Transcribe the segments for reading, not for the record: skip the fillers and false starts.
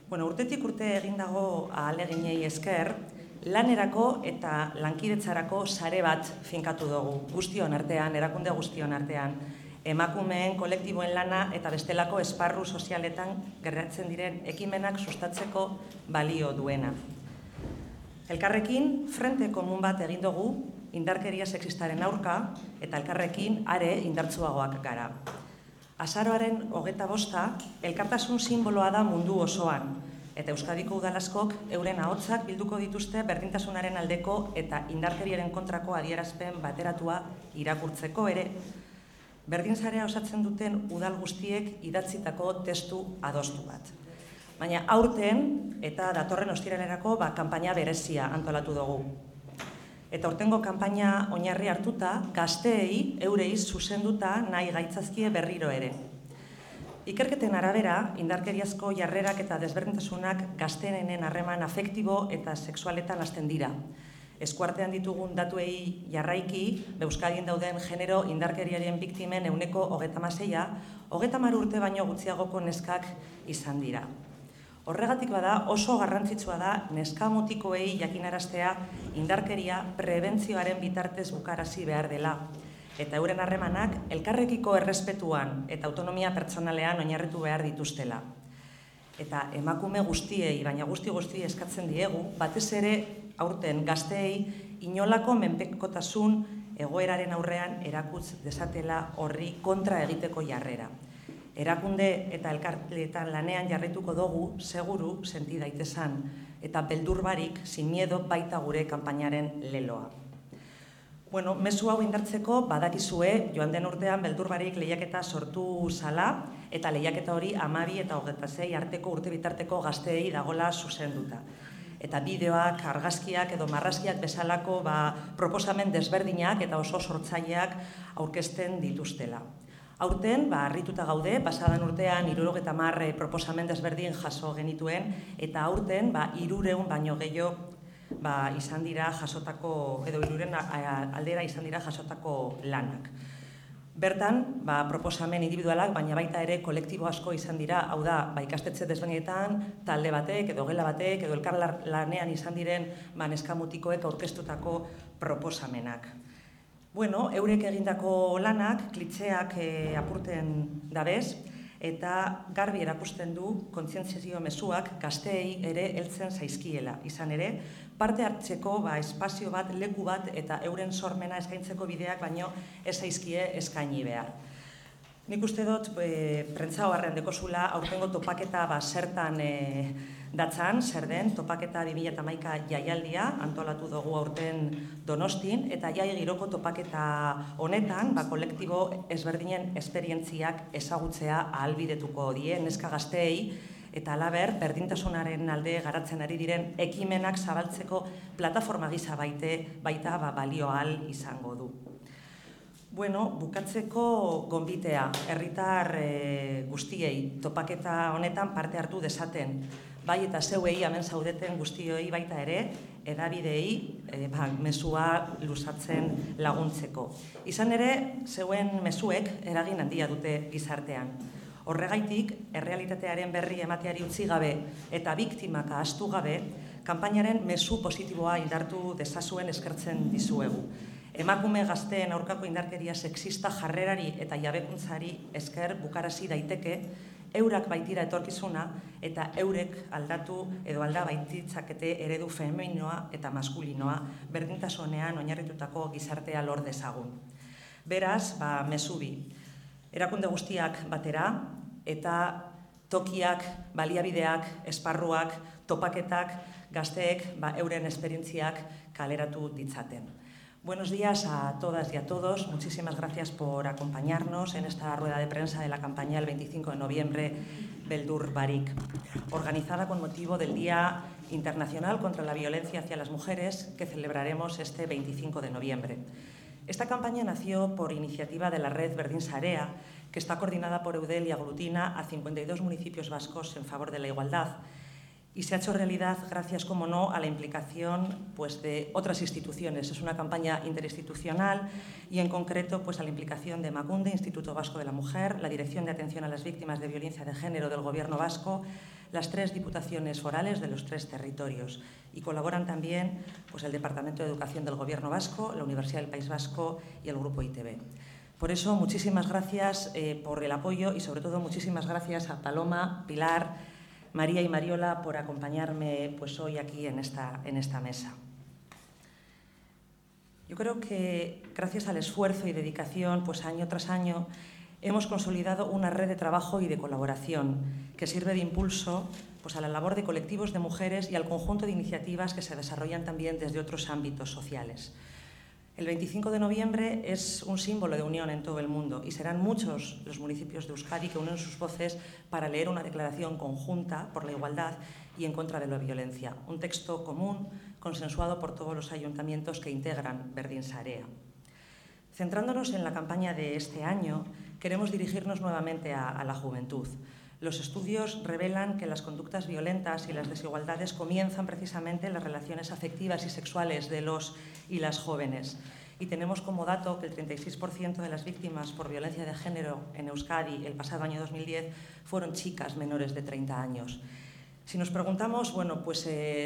Urtetik urte egin dago ahaleginei esker, lanerako eta lankidetzarako sare bat finkatu dugu, guztion artean, erakunde guztion artean, emakumeen, kolektiboen lana eta bestelako esparru sozialetan gertatzen diren ekimenak sustatzeko balio duena. Elkarrekin, frente komun bat egin dugu, indarkeria sexistaren aurka eta elkarrekin are indartsuagoak gara. Azaroaren 25, elkartasun simboloa da mundu osoan, eta Euskadiko udalaskok euren ahotsak bilduko dituzte berdintasunaren aldeko eta indarkeriaren kontrako adierazpen bateratua irakurtzeko ere, berdinsarea osatzen duten udal guztiek idatzitako testu adostu bat. Baina aurten eta datorren ostiralerako kanpaina berezia antolatu dugu. Eta aurtengo kanpaina oinarri hartuta, gazteei eurei zuzenduta nahi gaitzazkie berriro ere. Ikerketen arabera, indarkeriazko jarrerak eta desberdintasunak gazteenen harreman afektibo eta sexualetan hasten dira. Eskuartean ditugun datuei jarraiki, Euskadin dauden genero indarkeriaren biktimen 36%, 30 urte baino gutxiagoko neskak izan dira. Horregatik bada oso garrantzitsua da neska mutikoei jakinaraztea indarkeria prebentzioaren bitartez bukarazi behar dela. Eta euren harremanak elkarrekiko errespetuan eta autonomia pertsonalean oinarritu behar dituztela. Eta emakume guztiei, baina guzti eskatzen diegu, batez ere aurten gazteei inolako menpekotasun egoeraren aurrean erakutz desatela horri kontra egiteko jarrera. Erakunde eta elkarletan lanean jarrituko dugu, seguru senti daitezan, eta beldur barik, sin miedo, baita gure kanpainaren leloa. Mezu hau indartzeko badakizue joan den urtean beldur barik lehiaketa sortu zala, eta lehiaketa hori 12 eta 26 arteko urte bitarteko gazteei dagola zuzenduta. Eta bideoak, argazkiak edo marrazkiak bezalako proposamen desberdinak eta oso sortzaileak aurkezten dituztela. Aurten, harrituta gaude, pasadan urtean 70 proposamen desberdin jaso genituen, eta aurten 300 baino gehiago izan dira jasotako, edo 300 aldera izan dira jasotako lanak. Bertan, proposamen individualak, baina baita ere kolektibo asko izan dira, hau da, ikastetxe desberdinetan, talde batek, edo gela batek, edo elkar lanean izan diren neska mutikoek aurkeztutako proposamenak. Eurek egindako lanak, klitxeak apurten dabez, eta garbi erakusten du kontzientziazio mezuak gazteei ere heltzen zaizkiela. Izan ere, parte hartzeko espazio bat, leku bat eta euren sormena eskaintzeko bideak baino ez zaizkie eskaini behar. Nik uste dut, prentza oharrean dekozula, aurtengo topaketa zertan datzan, zer den, topaketa 2011 jaialdia, antolatu dugu aurten Donostin, eta jai giroko topaketa honetan, kolektibo ezberdinen esperientziak ezagutzea ahalbidetuko die neska gazteei, eta halaber, berdintasunaren alde garatzen ari diren ekimenak zabaltzeko plataforma gisa baita balio ahal izango du. Bukatzeko gonbitea, herritar guztiei topaketa honetan parte hartu dezaten, bai eta zeuei hemen zaudeten guztioi baita ere, edabideei mezua luzatzen laguntzeko. Izan ere, zeuen mezuek eragin handia dute gizartean. Horregaitik, errealitatearen berri emateari utzi gabe eta biktimak ahaztu gabe, kanpainaren mezu positiboa indartu dezazuen eskertzen dizuegu. Emakume gazteen aurkako indarkeria sexista jarrerari eta jabekuntzari esker bukarazi daiteke, eurak baitira etorkizuna eta eurek aldatu edo alda baititzakete eredu femeninoa eta maskulinoa berdintasunean oinarritutako gizartea lor dezagun. Beraz, mezu bi, erakunde guztiak batera eta tokiak, baliabideak, esparruak, topaketak, gazteek euren esperientziak kaleratu ditzaten. Buenos días a todas y a todos. Muchísimas gracias por acompañarnos en esta rueda de prensa de la campaña del 25 de noviembre Beldur Barik, organizada con motivo del Día Internacional contra la Violencia hacia las Mujeres que celebraremos este 25 de noviembre. Esta campaña nació por iniciativa de la red Berdinsarea, que está coordinada por Eudel y aglutina a 52 municipios vascos en favor de la igualdad. y se ha hecho realidad gracias, como no, a la implicación pues, de otras instituciones. Es una campaña interinstitucional y, en concreto, pues, a la implicación de Emakunde, Instituto Vasco de la Mujer, la Dirección de Atención a las Víctimas de Violencia de Género del Gobierno vasco, las 3 diputaciones forales de los 3 territorios. Y colaboran también pues, el Departamento de Educación del Gobierno vasco, la Universidad del País Vasco y el Grupo ITV. Por eso, muchísimas gracias por el apoyo y, sobre todo, muchísimas gracias a Paloma, Pilar, María y Mariola por acompañarme pues, hoy aquí en esta mesa. Yo creo que gracias al esfuerzo y dedicación, pues año tras año, hemos consolidado una red de trabajo y de colaboración que sirve de impulso pues, a la labor de colectivos de mujeres y al conjunto de iniciativas que se desarrollan también desde otros ámbitos sociales. El 25 de noviembre es un símbolo de unión en todo el mundo y serán muchos los municipios de Euskadi que unen sus voces para leer una declaración conjunta por la igualdad y en contra de la violencia, un texto común consensuado por todos los ayuntamientos que integran Berdin Sarea. Centrándonos en la campaña de este año, queremos dirigirnos nuevamente a la juventud. Los estudios revelan que las conductas violentas y las desigualdades comienzan precisamente en las relaciones afectivas y sexuales de los y las jóvenes. Y tenemos como dato que el 36% de las víctimas por violencia de género en Euskadi el pasado año 2010 fueron chicas menores de 30 años. Si nos preguntamos, bueno, pues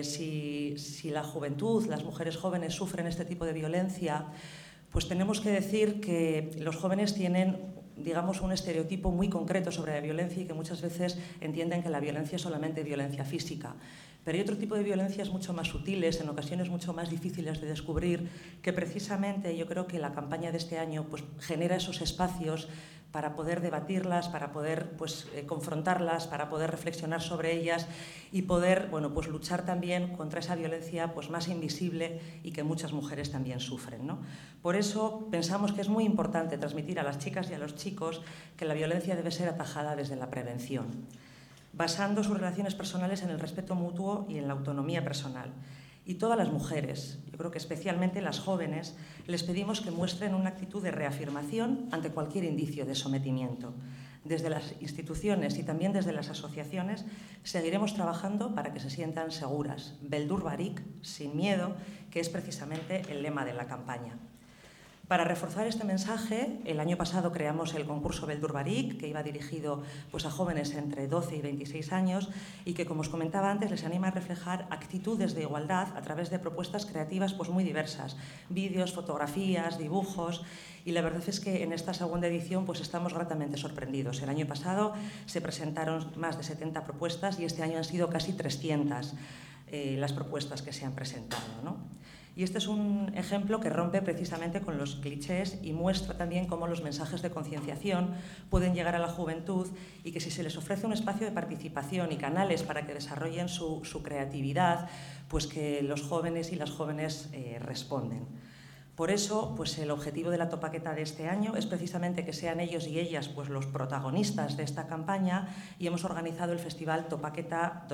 si la juventud, las mujeres jóvenes sufren este tipo de violencia, pues tenemos que decir que los jóvenes tienen, digamos, un estereotipo muy concreto sobre la violencia y que muchas veces entienden que la violencia es solamente violencia física. Pero hay otro tipo de violencias mucho más sutiles, en ocasiones mucho más difíciles de descubrir, que precisamente yo creo que la campaña de este año pues, genera esos espacios para poder debatirlas, para poder pues, confrontarlas, para poder reflexionar sobre ellas y poder bueno, pues, luchar también contra esa violencia pues, más invisible y que muchas mujeres también sufren, ¿no? Por eso pensamos que es muy importante transmitir a las chicas y a los chicos que la violencia debe ser atajada desde la prevención, basando sus relaciones personales en el respeto mutuo y en la autonomía personal. Y todas las mujeres, yo creo que especialmente las jóvenes, les pedimos que muestren una actitud de reafirmación ante cualquier indicio de sometimiento. Desde las instituciones y también desde las asociaciones seguiremos trabajando para que se sientan seguras. Beldur barik, sin miedo, que es precisamente el lema de la campaña. Para reforzar este mensaje, el año pasado creamos el concurso Beldur barik, que iba dirigido pues, a jóvenes entre 12 y 26 años y que, como os comentaba antes, les anima a reflejar actitudes de igualdad a través de propuestas creativas pues, muy diversas, vídeos, fotografías, dibujos. Y la verdad es que en esta segunda edición pues, estamos gratamente sorprendidos. El año pasado se presentaron más de 70 propuestas y este año han sido casi 300 las propuestas que se han presentado, ¿no? Y este es un ejemplo que rompe precisamente con los clichés y muestra también cómo los mensajes de concienciación pueden llegar a la juventud y que si se les ofrece un espacio de participación y canales para que desarrollen su creatividad, pues que los jóvenes y las jóvenes responden. Por eso, pues el objetivo de la topaqueta de este año es precisamente que sean ellos y ellas pues, los protagonistas de esta campaña y hemos organizado el Festival Topaqueta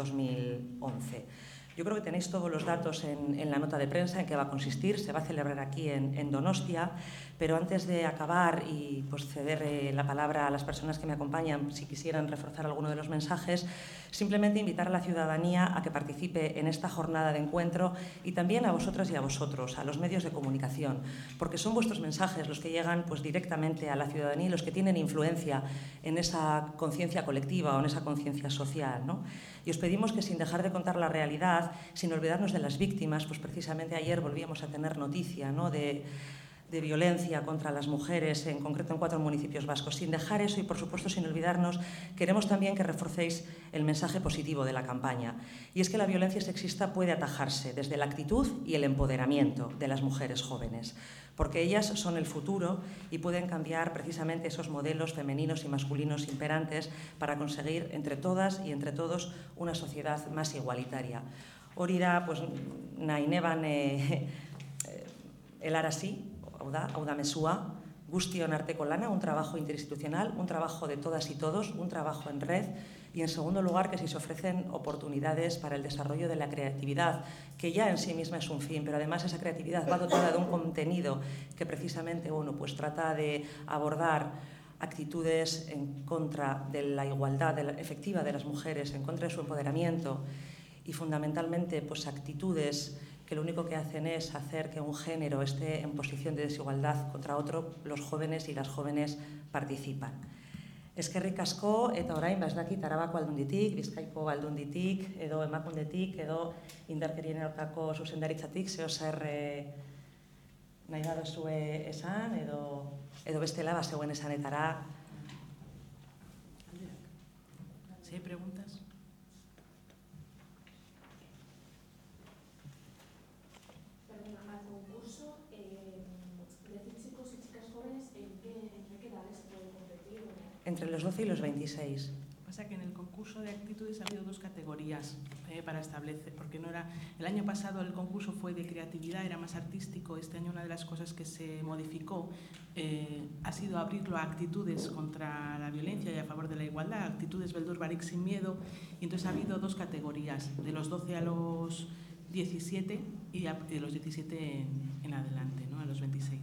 2011. Yo creo que tenéis todos los datos en la nota de prensa en qué va a consistir. Se va a celebrar aquí en Donostia, pero antes de acabar y pues, ceder la palabra a las personas que me acompañan, si quisieran reforzar alguno de los mensajes, simplemente invitar a la ciudadanía a que participe en esta jornada de encuentro y también a vosotras y a vosotros, a los medios de comunicación, porque son vuestros mensajes los que llegan pues, directamente a la ciudadanía y los que tienen influencia en esa conciencia colectiva o en esa conciencia social, ¿no? Y os pedimos que, sin dejar de contar la realidad, sin olvidarnos de las víctimas, pues precisamente ayer volvíamos a tener noticia, ¿no?, de violencia contra las mujeres, en concreto en 4 municipios vascos. Sin dejar eso y, por supuesto, sin olvidarnos, queremos también que reforcéis el mensaje positivo de la campaña. Y es que la violencia sexista puede atajarse desde la actitud y el empoderamiento de las mujeres jóvenes, porque ellas son el futuro y pueden cambiar precisamente esos modelos femeninos y masculinos imperantes para conseguir entre todas y entre todos una sociedad más igualitaria. Hori da, pues, nahi neban helarazi, hau da mesua, guztion arteko lana, un trabajo interinstitucional, un trabajo de todas y todos, un trabajo en red y, en segundo lugar, que si se ofrecen oportunidades para el desarrollo de la creatividad, que ya en sí misma es un fin, pero además esa creatividad va dotada de un contenido que precisamente bueno, pues trata de abordar actitudes en contra de la igualdad efectiva de las mujeres, en contra de su empoderamiento y fundamentalmente pues, actitudes que lo único que hacen es hacer que un género esté en posición de desigualdad contra otro, los jóvenes y las jóvenes participan. Eskerrik asko eta orain ez dakit Arabako Aldunditik, Bizkaiko Aldunditik, edo Emakundetik, edo indarkerien aurkako zuzendaritzatik, zeo zer nahi baduzue esan, edo bestela zeuen esanetara. Si hay preguntas. Perdona, al concurso, decir chicos y chicas jóvenes, ¿en qué edades pueden competir? Entre los 12 y los 26. Pasa que en el concurso de actitudes ha habido dos categorías para establecer, porque no era. El año pasado el concurso fue de creatividad, era más artístico. Este año una de las cosas que se modificó ha sido abrirlo a actitudes contra la violencia y a favor de la igualdad, actitudes Beldur Barik sin miedo, y entonces ha habido dos categorías, de los 12 a los 17 y de los 17 en adelante, ¿no? A los 26.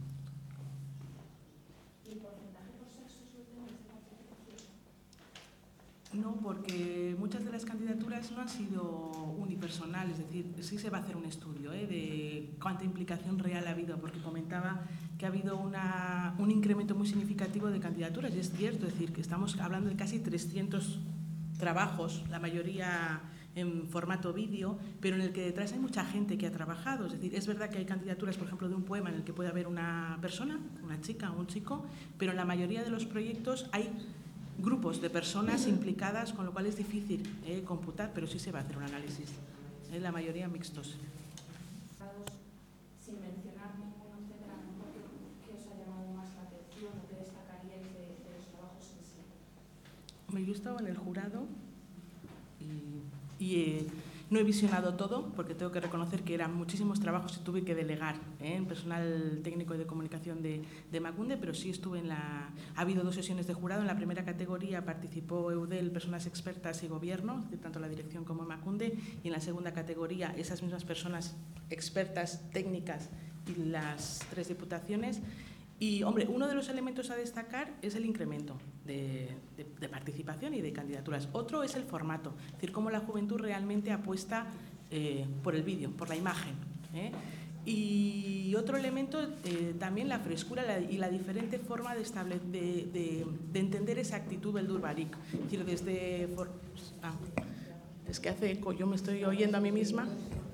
No, porque muchas de las candidaturas no han sido unipersonales, es decir, sí se va a hacer un estudio de cuánta implicación real ha habido, porque comentaba que ha habido un incremento muy significativo de candidaturas, y es cierto, es decir, que estamos hablando de casi 300 trabajos, la mayoría en formato vídeo, pero en el que detrás hay mucha gente que ha trabajado. Es decir, es verdad que hay candidaturas, por ejemplo, de un poema en el que puede haber una persona, una chica o un chico, pero en la mayoría de los proyectos hay grupos de personas implicadas, con lo cual es difícil computar, pero sí se va a hacer un análisis. La mayoría mixtos. Sin mencionar ninguno, etcétera, ¿qué os ha llamado más la atención o qué destacaríais de los trabajos en sí? Yo he estado en el jurado y no he visionado todo, porque tengo que reconocer que eran muchísimos trabajos y tuve que delegar en personal técnico y de comunicación de Emakunde, pero sí estuve Ha habido 2 sesiones de jurado. En la primera categoría participó EUDEL, personas expertas y gobierno, tanto la dirección como Emakunde, y en la segunda categoría esas mismas personas expertas, técnicas y las 3 diputaciones. Y, hombre, uno de los elementos a destacar es el incremento de participación y de candidaturas. Otro es el formato, es decir, cómo la juventud realmente apuesta por el vídeo, por la imagen. Y otro elemento, también la frescura y la diferente forma de entender esa actitud Beldur Barik. Es decir, es que hace eco, yo me estoy oyendo a mí misma.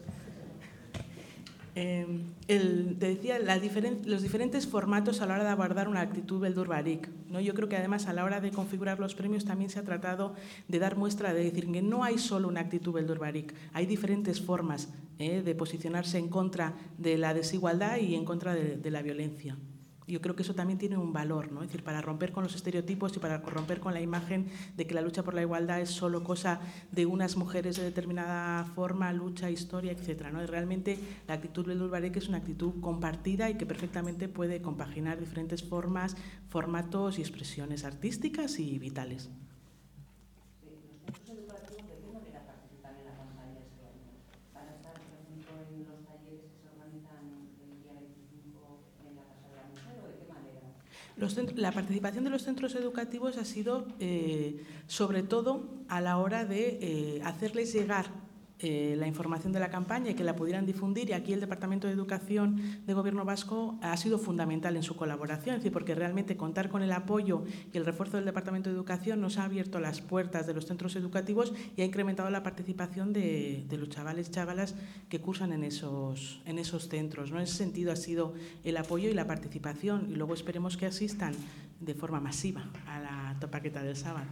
Te decía, los diferentes formatos a la hora de abordar una actitud Beldur Barik, ¿no? Yo creo que además a la hora de configurar los premios también se ha tratado de dar muestra de decir que no hay solo una actitud Beldur Barik, hay diferentes formas de posicionarse en contra de la desigualdad y en contra de la violencia. Yo creo que eso también tiene un valor, ¿no? Es decir, para romper con los estereotipos y para romper con la imagen de que la lucha por la igualdad es solo cosa de unas mujeres de determinada forma, lucha, historia, etcétera, ¿no? Y realmente la actitud Beldur Barik es una actitud compartida y que perfectamente puede compaginar diferentes formas, formatos y expresiones artísticas y vitales. ¿Los centros educativos de qué manera participan en la campaña este año? ¿Van a estar, por ejemplo, en los talleres que se organizan el día 25 en la Casa de la Mujer o de qué manera? La participación de los centros educativos ha sido sobre todo a la hora de hacerles llegar la información de la campaña y que la pudieran difundir, y aquí el Departamento de Educación de Gobierno Vasco ha sido fundamental en su colaboración, es decir, porque realmente contar con el apoyo y el refuerzo del Departamento de Educación nos ha abierto las puertas de los centros educativos y ha incrementado la participación de los chavales y chavalas que cursan en esos centros, ¿no? En ese sentido ha sido el apoyo y la participación, y luego esperemos que asistan de forma masiva a la topaqueta del sábado.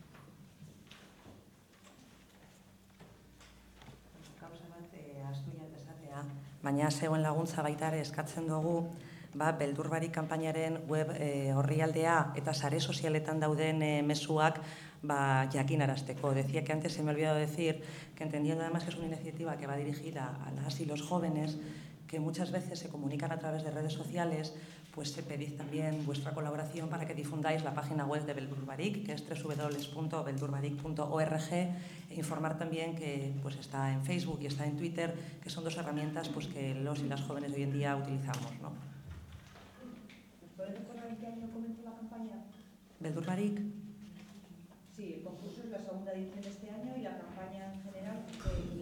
Baina zeuen laguntza baita ere eskatzen dugu, Beldur Barik kanpainaren web orrialdea eta sare sozialetan dauden mezuak jakinarazteko. Decía que antes se me ha olvidado decir que, entendiendo además que es una iniciativa que va dirigida a las y los jóvenes, que muchas veces se comunican a través de redes sociales, pues pedid también vuestra colaboración para que difundáis la página web de Beldur Barik, que es www.beldurbarik.org, e informar también que pues está en Facebook y está en Twitter, que son 2 herramientas pues que los y las jóvenes de hoy en día utilizamos, ¿no? ¿Pueden recordar en qué año comenzó la campaña? Beldur Barik. Sí, el concurso es la segunda edición de este año y la campaña en general.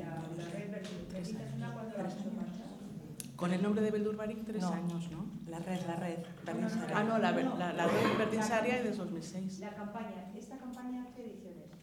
Con el nombre de Beldur Barik 3 No. años, ¿no? La red, Berdin Sarea. Ah, no, la red Berdin Sarea es de 2006. La campaña, ¿esta campaña qué edición es?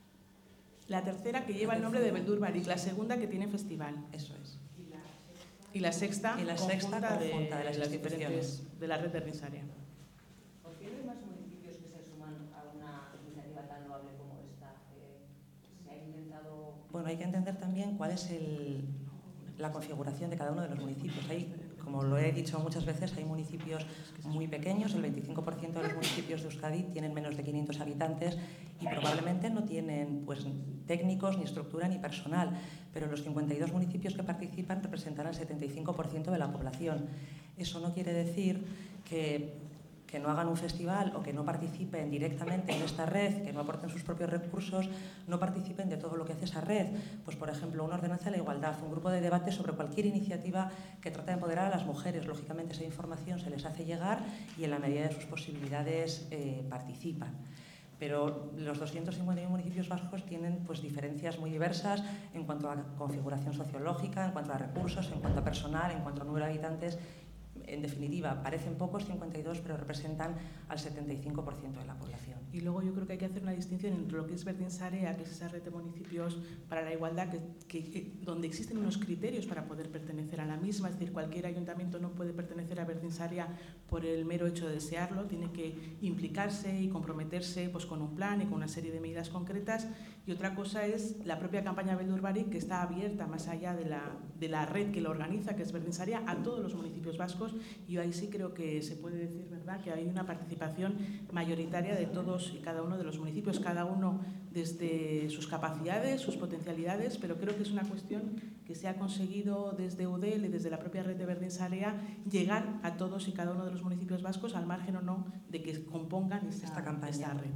La tercera que lleva el nombre de Beldur Barik, la segunda que tiene festival. Eso es. Y la sexta conjunta de las diferentes instituciones. de la red Berdin Sarea. ¿Por qué no hay más municipios que se suman a una iniciativa tan loable como esta? ¿Se ha intentado...? Bueno, hay que entender también cuál es la configuración de cada uno de los municipios. Como lo he dicho muchas veces, hay municipios muy pequeños, el 25% de los municipios de Euskadi tienen menos de 500 habitantes y probablemente no tienen pues, técnicos, ni estructura, ni personal, pero los 52 municipios que participan representan el 75% de la población. Eso no quiere decir que no hagan un festival o que no participen directamente en esta red, que no aporten sus propios recursos, no participen de todo lo que hace esa red. Pues, por ejemplo, una ordenanza de la igualdad, un grupo de debate sobre cualquier iniciativa que trate de empoderar a las mujeres. Lógicamente, esa información se les hace llegar y, en la medida de sus posibilidades, participan. Pero los 251 municipios vascos tienen pues, diferencias muy diversas en cuanto a configuración sociológica, en cuanto a recursos, en cuanto a personal, en cuanto a número de habitantes. En definitiva, parecen pocos, 52, pero representan al 75% de la población. Y luego yo creo que hay que hacer una distinción entre lo que es Berdin Sarea, que es esa red de municipios para la igualdad, donde existen unos criterios para poder pertenecer a la misma. Es decir, cualquier ayuntamiento no puede pertenecer a Berdin Sarea por el mero hecho de desearlo, tiene que implicarse y comprometerse pues, con un plan y con una serie de medidas concretas. Y otra cosa es la propia campaña Beldur Barik, que está abierta más allá de la red que lo organiza, que es Berdin Sarea, a todos los municipios vascos. Y ahí sí creo que se puede decir, ¿verdad?, que hay una participación mayoritaria de todos y cada uno de los municipios, cada uno desde sus capacidades, sus potencialidades, pero creo que es una cuestión que se ha conseguido desde UDEL y desde la propia red de Berdin Sarea llegar a todos y cada uno de los municipios vascos, al margen o no de que compongan esta red.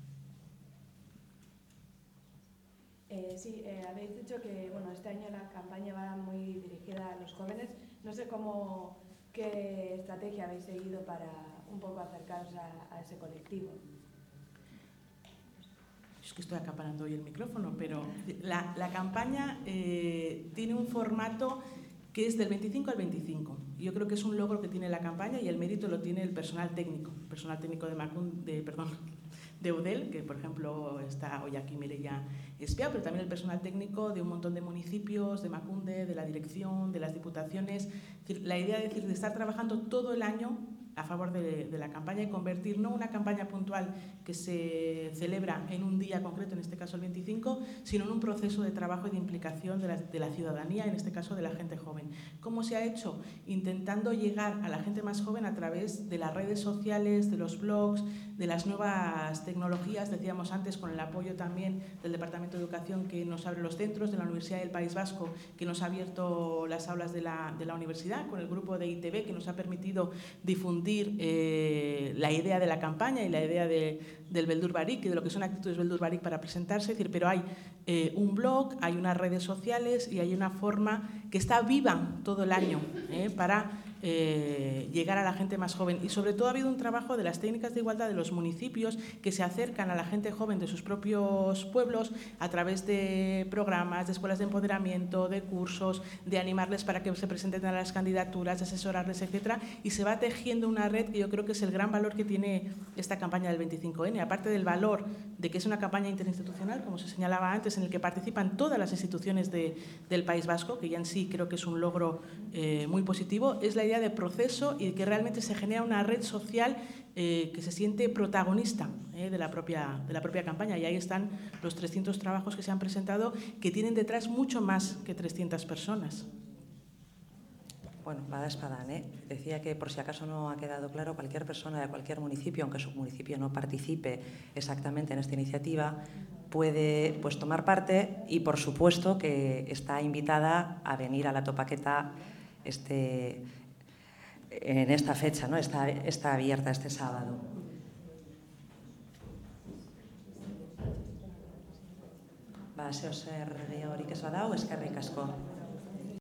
Sí, habéis dicho que bueno, este año la campaña va muy dirigida a los jóvenes. No sé qué estrategia habéis seguido para un poco acercaros a ese colectivo. Es que estoy acaparando hoy el micrófono, pero la campaña tiene un formato que es del 25 al 25. Yo creo que es un logro que tiene la campaña y el mérito lo tiene el personal técnico de UDEL, que por ejemplo está hoy aquí Mireia Espiao, pero también el personal técnico de un montón de municipios, de Emakunde, de la dirección, de las diputaciones. Es decir, la idea de estar trabajando todo el año a favor de la campaña y convertir no una campaña puntual que se celebra en un día concreto, en este caso el 25, sino en un proceso de trabajo y de implicación de la ciudadanía, en este caso de la gente joven. ¿Cómo se ha hecho? Intentando llegar a la gente más joven a través de las redes sociales, de los blogs, de las nuevas tecnologías, decíamos antes, con el apoyo también del Departamento de Educación que nos abre los centros, de la Universidad del País Vasco que nos ha abierto las aulas de la universidad, con el grupo de ITV que nos ha permitido difundir la idea de la campaña y la idea del Beldur Barik y de lo que son actitudes Beldur Barik para presentarse. Es decir, pero hay un blog, hay unas redes sociales y hay una forma que está viva todo el año para llegar a la gente más joven. Y sobre todo ha habido un trabajo de las técnicas de igualdad de los municipios que se acercan a la gente joven de sus propios pueblos a través de programas, de escuelas de empoderamiento, de cursos, de animarles para que se presenten a las candidaturas, de asesorarles, etcétera. Y se va tejiendo una red que yo creo que es el gran valor que tiene esta campaña del 25N, aparte del valor de que es una campaña interinstitucional, como se señalaba antes, en el que participan todas las instituciones del País Vasco, que ya en sí creo que es un logro muy positivo. Es la idea de proceso y de que realmente se genera una red social que se siente protagonista de la propia campaña. Y ahí están los 300 trabajos que se han presentado, que tienen detrás mucho más que 300 personas. Bueno, badaezpadan, decía que por si acaso no ha quedado claro, cualquier persona de cualquier municipio, aunque su municipio no participe exactamente en esta iniciativa, puede pues, tomar parte y por supuesto que está invitada a venir a la Topaqueta en esta fecha, ¿no? Está abierta este sábado. Zeo zer gehiagorik ez badau, eskerrik asko.